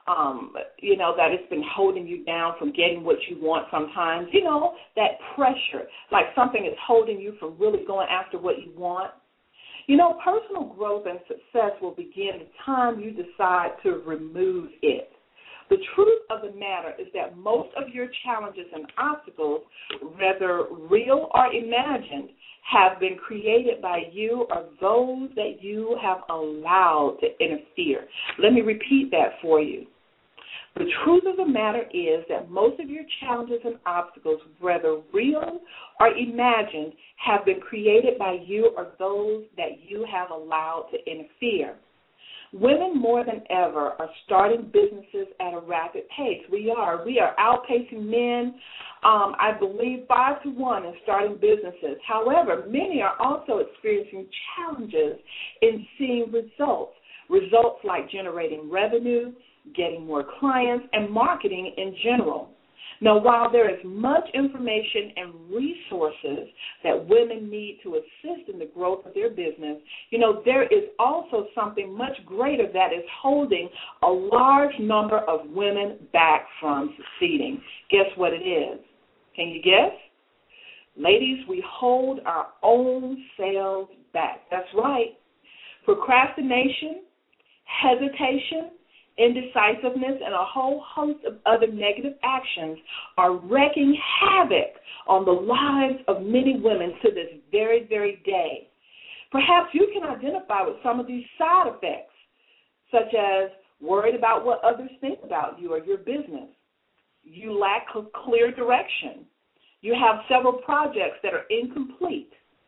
that it's been holding you down from getting what you want sometimes. That pressure, like something is holding you from really going after what you want. Personal growth and success will begin the time you decide to remove it. The truth of the matter is that most of your challenges and obstacles, whether real or imagined, have been created by you or those that you have allowed to interfere. Let me repeat that for you. The truth of the matter is that most of your challenges and obstacles, whether real or imagined, have been created by you or those that you have allowed to interfere. Women more than ever are starting businesses at a rapid pace. We are outpacing men, I believe, 5-1 in starting businesses. However, many are also experiencing challenges in seeing results like generating revenue, getting more clients, and marketing in general. Now, while there is much information and resources that women need to assist in the growth of their business, there is also something much greater that is holding a large number of women back from succeeding. Guess what it is? Can you guess? Ladies, we hold our own selves back. That's right. Procrastination, hesitation, indecisiveness, and a whole host of other negative actions are wreaking havoc on the lives of many women to this very, very day. Perhaps you can identify with some of these side effects, such as worried about what others think about you or your business. You lack a clear direction. You have several projects that are incomplete.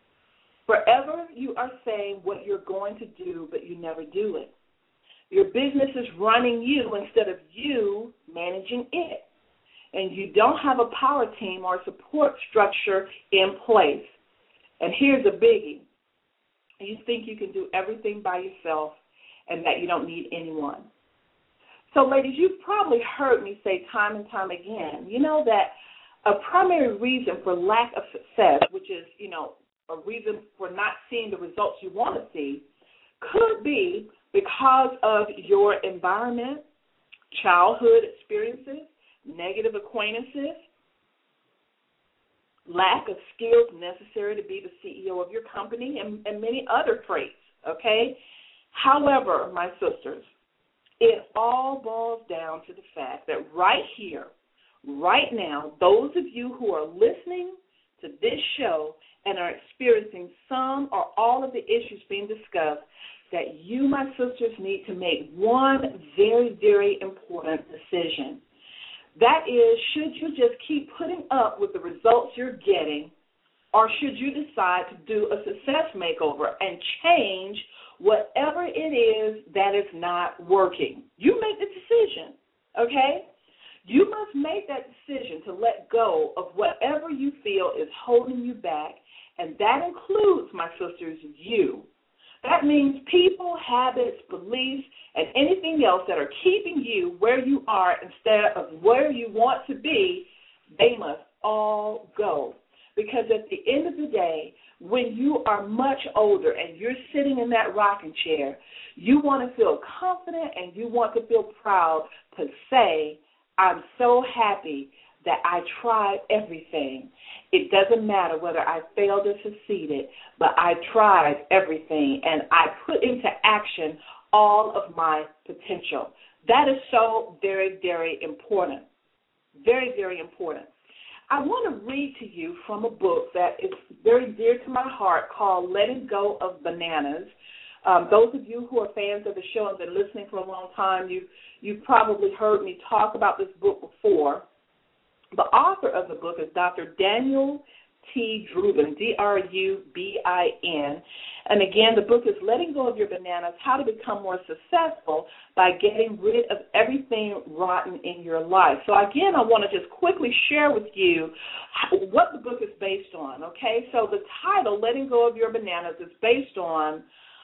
Forever you are saying what you're going to do, but you never do it. Your business is running you instead of you managing it. And you don't have a power team or support structure in place. And here's a biggie. You think you can do everything by yourself and that you don't need anyone. So, ladies, you've probably heard me say time and time again, that a primary reason for lack of success, which is, a reason for not seeing the results you want to see, could be because of your environment, childhood experiences, negative acquaintances, lack of skills necessary to be the CEO of your company, and many other traits, okay? However, my sisters, it all boils down to the fact that right here, right now, those of you who are listening to this show and are experiencing some or all of the issues being discussed, that you, my sisters, need to make one very, very important decision. That is, should you just keep putting up with the results you're getting, or should you decide to do a success makeover and change whatever it is that is not working? You make the decision, okay? You must make that decision to let go of whatever you feel is holding you back, and that includes, my sisters, you. That means people, habits, beliefs, and anything else that are keeping you where you are instead of where you want to be, they must all go. Because at the end of the day, when you are much older and you're sitting in that rocking chair, you want to feel confident and you want to feel proud to say, I'm so happy that I tried everything. It doesn't matter whether I failed or succeeded, but I tried everything and I put into action all of my potential. That is so very, very important. Very, very important. I want to read to you from a book that is very dear to my heart called Letting Go of Bananas. Those of you who are fans of the show and have been listening for a long time, you've probably heard me talk about this book before. The author of the book is Dr. Daniel T. Drubin, D-R-U-B-I-N. And again, the book is Letting Go of Your Bananas, How to Become More Successful by Getting Rid of Everything Rotten in Your Life. So again, I want to just quickly share with you what the book is based on, okay? So the title, Letting Go of Your Bananas, is based on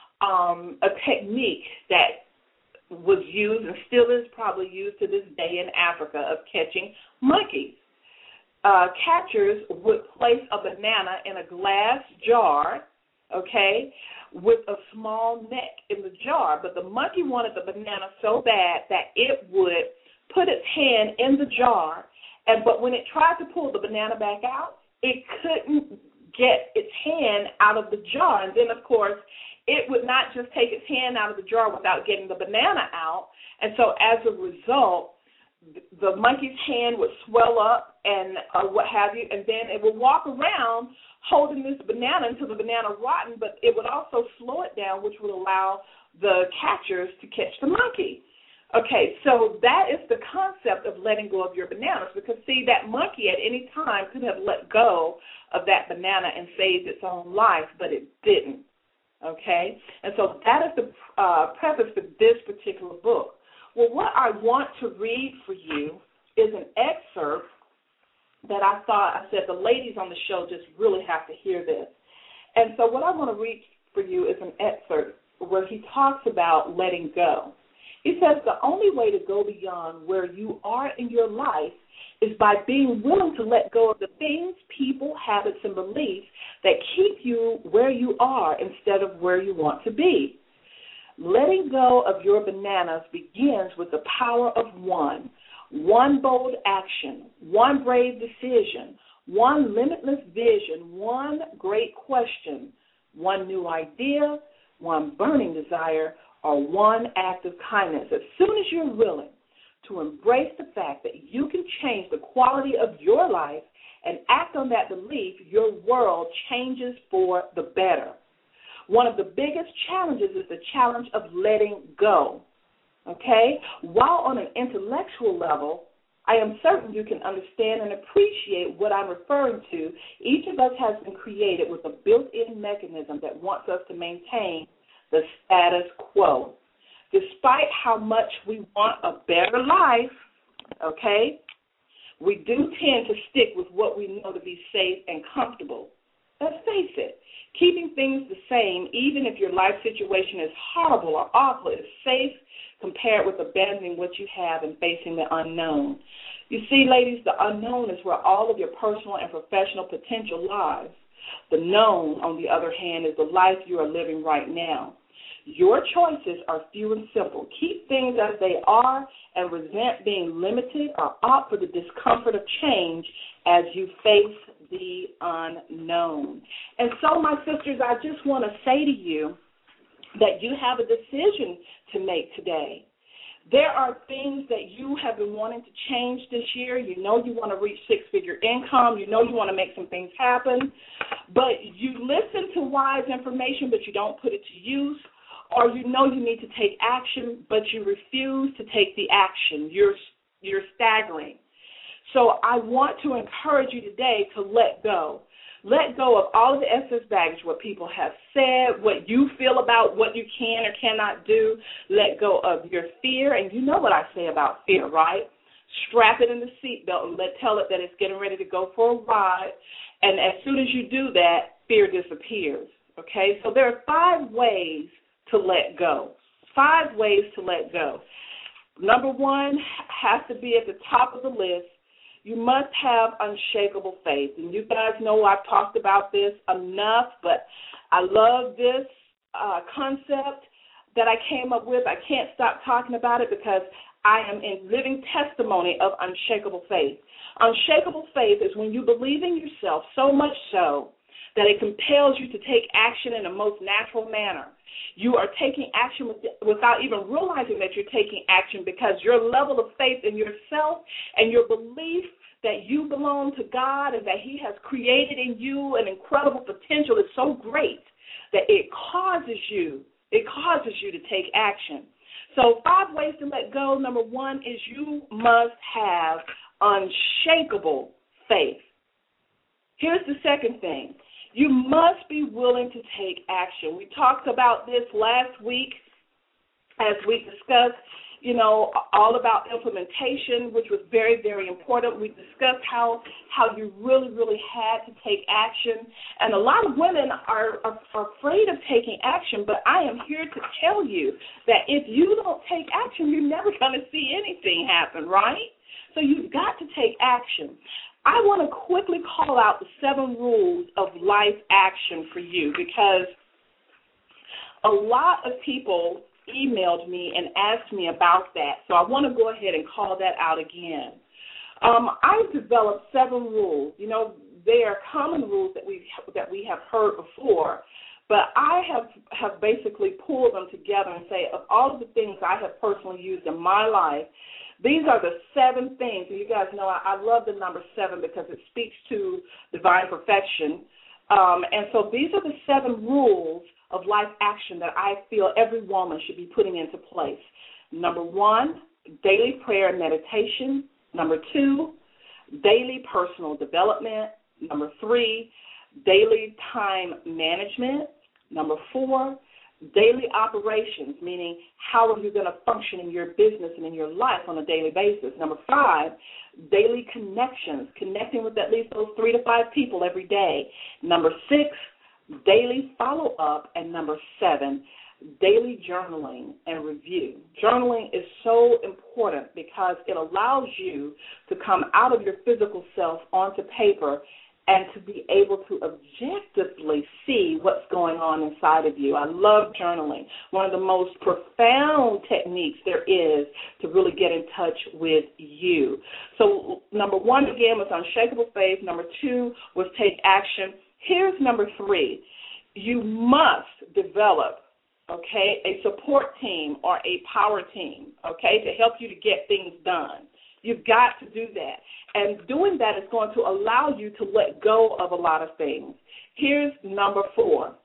a technique that was used and still is probably used to this day in Africa of catching monkeys. Catchers would place a banana in a glass jar, okay, with a small neck in the jar. But the monkey wanted the banana so bad that it would put its hand in the jar, but when it tried to pull the banana back out, it couldn't get its hand out of the jar. And then, of course, it would not just take its hand out of the jar without getting the banana out. And so as a result, the monkey's hand would swell up and what have you, and then it would walk around holding this banana until the banana rotten, but it would also slow it down, which would allow the catchers to catch the monkey. Okay, so that is the concept of letting go of your bananas, because, see, that monkey at any time could have let go of that banana and saved its own life, but it didn't, okay? And so that is the preface to this particular book. Well, what I want to read for you is an excerpt that I said the ladies on the show just really have to hear this. And so what I want to read for you is an excerpt where he talks about letting go. He says the only way to go beyond where you are in your life is by being willing to let go of the things, people, habits, and beliefs that keep you where you are instead of where you want to be. Letting go of your bananas begins with the power of one bold action, one brave decision, one limitless vision, one great question, one new idea, one burning desire, or one act of kindness. As soon as you're willing to embrace the fact that you can change the quality of your life and act on that belief, your world changes for the better. One of the biggest challenges is the challenge of letting go, okay? While on an intellectual level, I am certain you can understand and appreciate what I'm referring to. Each of us has been created with a built-in mechanism that wants us to maintain the status quo. Despite how much we want a better life, okay, we do tend to stick with what we know to be safe and comfortable. Let's face it, keeping things the same, even if your life situation is horrible or awful, is safe compared with abandoning what you have and facing the unknown. You see, ladies, the unknown is where all of your personal and professional potential lies. The known, on the other hand, is the life you are living right now. Your choices are few and simple. Keep things as they are and resent being limited, or opt for the discomfort of change as you face the unknown. And so, my sisters, I just want to say to you that you have a decision to make today. There are things that you have been wanting to change this year. You know you want to reach six-figure income. You know you want to make some things happen. But you listen to wise information, but you don't put it to use. Or you know you need to take action, but you refuse to take the action. You're staggering. So I want to encourage you today to let go. Let go of all of the excess baggage, what people have said, what you feel about what you can or cannot do. Let go of your fear. And you know what I say about fear, right? Strap it in the seatbelt and tell it that it's getting ready to go for a ride. And as soon as you do that, fear disappears. Okay? So there are 5 ways to let go. 5 ways to let go. Number 1 has to be at the top of the list. You must have unshakable faith. And you guys know I've talked about this enough, but I love this concept that I came up with. I can't stop talking about it because I am in living testimony of unshakable faith. Unshakable faith is when you believe in yourself so much so that it compels you to take action in the most natural manner. You are taking action without even realizing that you're taking action, because your level of faith in yourself and your belief that you belong to God and that He has created in you an incredible potential is so great that it causes you to take action. So 5 ways to let go. Number 1 is you must have unshakable faith. Here's the second thing. You must be willing to take action. We talked about this last week as we discussed, all about implementation, which was very, very important. We discussed how you really, really had to take action. And a lot of women are afraid of taking action, but I am here to tell you that if you don't take action, you're never going to see anything happen, right? So you've got to take action. I want to quickly call out the 7 rules of life action for you, because a lot of people emailed me and asked me about that, so I want to go ahead and call that out again. I've developed 7 rules. You know, they are common rules that we have heard before, but I have basically pulled them together and say, of all of the things I have personally used in my life, these are the 7 things. And you guys know I love the number 7 because it speaks to divine perfection. And so these are the 7 rules of life action that I feel every woman should be putting into place. Number 1, daily prayer and meditation. Number 2, daily personal development. Number 3, daily time management. Number 4, daily operations, meaning how are you going to function in your business and in your life on a daily basis. Number 5, daily connections, connecting with at least those 3 to 5 people every day. Number 6, daily follow-up. And number 7, daily journaling and review. Journaling is so important because it allows you to come out of your physical self onto paper and to be able to objectively see what's going on inside of you. I love journaling. One of the most profound techniques there is to really get in touch with you. So number 1, again, was unshakable faith. Number 2 was take action. Here's number 3. You must develop, okay, a support team or a power team, okay, to help you to get things done. You've got to do that. And doing that is going to allow you to let go of a lot of things. Here's number 4.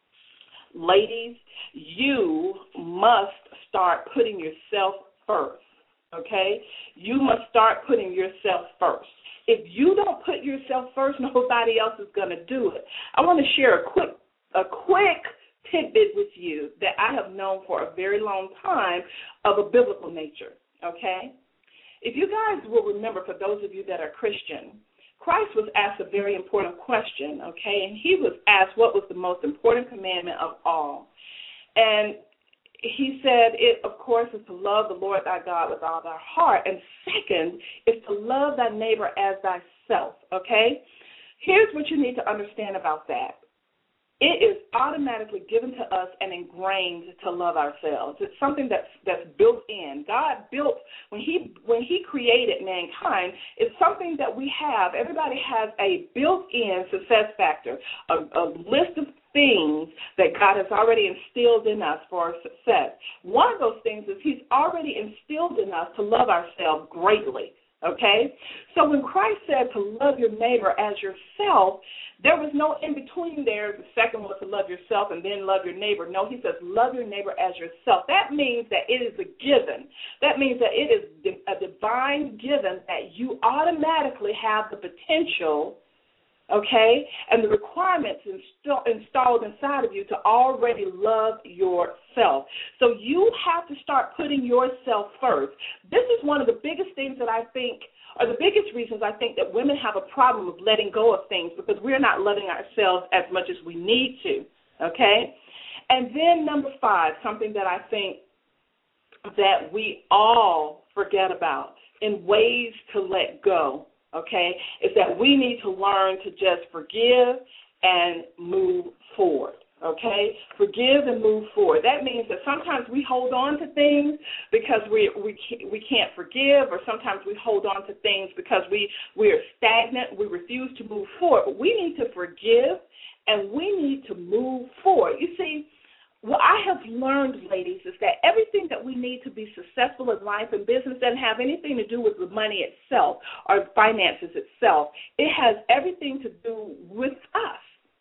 Ladies, you must start putting yourself first, okay? You must start putting yourself first. If you don't put yourself first, nobody else is going to do it. I want to share a quick tidbit with you that I have known for a very long time of a biblical nature, okay? If you guys will remember, for those of you that are Christian, Christ was asked a very important question, okay, and he was asked what was the most important commandment of all. And he said it, of course, is to love the Lord thy God with all thy heart, and second is to love thy neighbor as thyself, okay? Here's what you need to understand about that. It is automatically given to us and ingrained to love ourselves. It's something that's built in. God built, when he created mankind, it's something that we have. Everybody has a built-in success factor, a list of things that God has already instilled in us for our success. One of those things is he's already instilled in us to love ourselves greatly. Okay? So when Christ said to love your neighbor as yourself, there was no in-between there. The second was to love yourself and then love your neighbor. No, he says love your neighbor as yourself. That means that it is a given. That means that it is a divine given that you automatically have the potential, okay, and the requirements installed inside of you to already love yourself. So you have to start putting yourself first. This is one of the biggest things that I think, or the biggest reasons I think that women have a problem with letting go of things, because we're not loving ourselves as much as we need to, okay? And then number 5, something that I think that we all forget about in ways to let go, okay, is that we need to learn to just forgive and move forward, okay? Forgive and move forward. That means that sometimes we hold on to things because we can't forgive, or sometimes we hold on to things because we are stagnant, we refuse to move forward. But we need to forgive and we need to move forward. You see, what I have learned, ladies, is that everything that we need to be successful in life and business doesn't have anything to do with the money itself or finances itself. It has everything to do with us.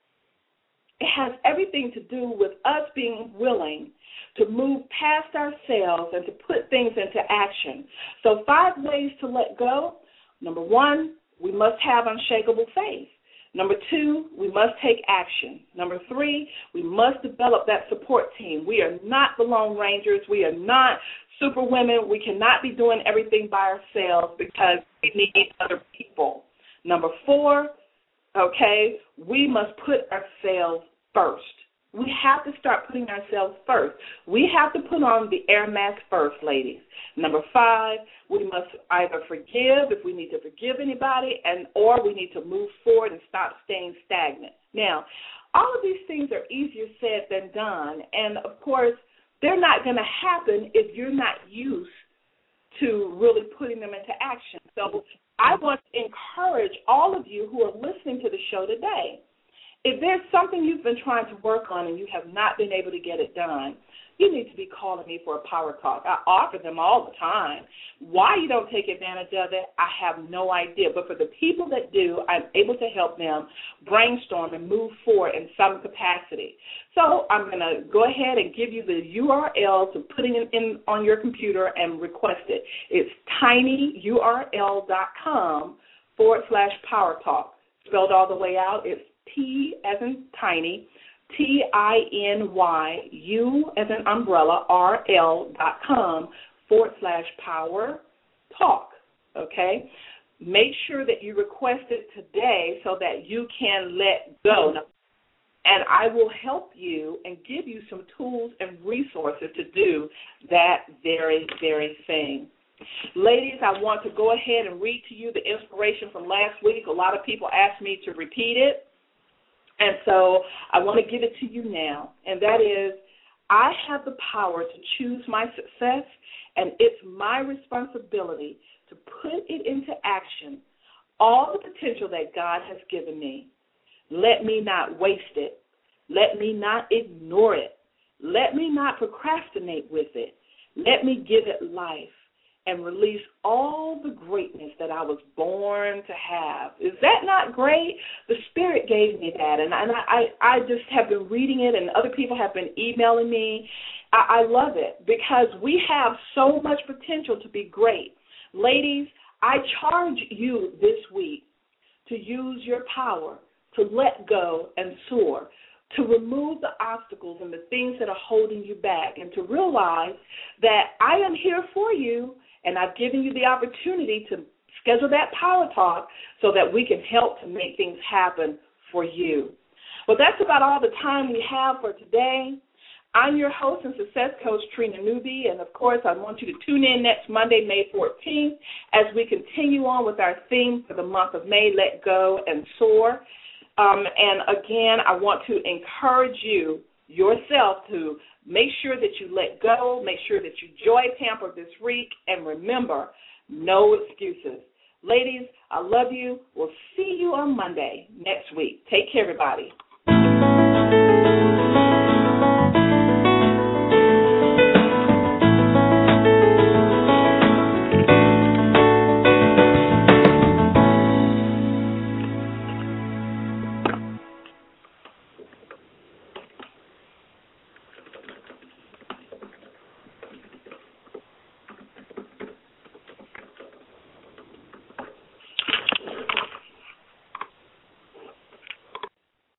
It has everything to do with us being willing to move past ourselves and to put things into action. So 5 ways to let go. Number 1, we must have unshakable faith. Number 2, we must take action. Number 3, we must develop that support team. We are not the Lone Rangers. We are not super women. We cannot be doing everything by ourselves because we need other people. Number 4, okay, we must put ourselves first. We have to start putting ourselves first. We have to put on the air mask first, ladies. Number 5, we must either forgive if we need to forgive anybody, or we need to move forward and stop staying stagnant. Now, All of these things are easier said than done. And, of course, they're not going to happen if you're not used to really putting them into action. So I want to encourage all of you who are listening to the show today, if there's something you've been trying to work on and you have not been able to get it done, you need to be calling me for a power talk. I offer them all the time. Why you don't take advantage of it, I have no idea. But for the people that do, I'm able to help them brainstorm and move forward in some capacity. So I'm going to go ahead and give you the URL to putting it in on your computer and request it. It's tinyurl.com/power talk. Spelled all the way out. It's T as in tiny, TINYU as in umbrella, RL.com/power talk. Okay? Make sure that you request it today so that you can let go. And I will help you and give you some tools and resources to do that very, very thing. Ladies, I want to go ahead and read to you the inspiration from last week. A lot of people asked me to repeat it. And so I want to give it to you now, and that is, I have the power to choose my success, and it's my responsibility to put it into action, all the potential that God has given me. Let me not waste it. Let me not ignore it. Let me not procrastinate with it. Let me give it life and release all the greatness that I was born to have. Is that not great? The Spirit gave me that, and I just have been reading it, and other people have been emailing me. I love it because we have so much potential to be great. Ladies, I charge you this week to use your power to let go and soar, to remove the obstacles and the things that are holding you back, and to realize that I am here for you, and I've given you the opportunity to schedule that power talk so that we can help to make things happen for you. Well, that's about all the time we have for today. I'm your host and success coach, Trina Newby, and, of course, I want you to tune in next Monday, May 14th, as we continue on with our theme for the month of May, Let Go and Soar. And, again, I want to encourage you yourself to make sure that you let go, make sure that you joy pamper this week, and remember, no excuses. Ladies, I love you. We'll see you on Monday next week. Take care, everybody.